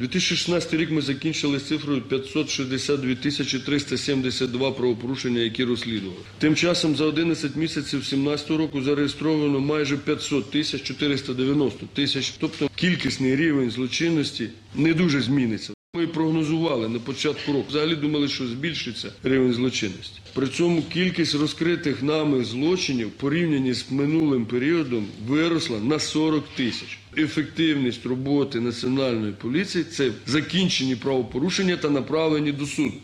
2016 рік ми закінчили з цифрою 562 372 правопорушення, які розслідували. Тим часом за 11 місяців 2017 року зареєстровано майже 500 тисяч 490 тисяч, тобто кількісний рівень злочинності не дуже зміниться. Ми прогнозували на початку року, взагалі думали, що збільшиться рівень злочинності. При цьому кількість розкритих нами злочинів в порівнянні з минулим періодом виросла на 40 тисяч. Ефективність роботи Національної поліції – це закінчені правопорушення та направлені до суду.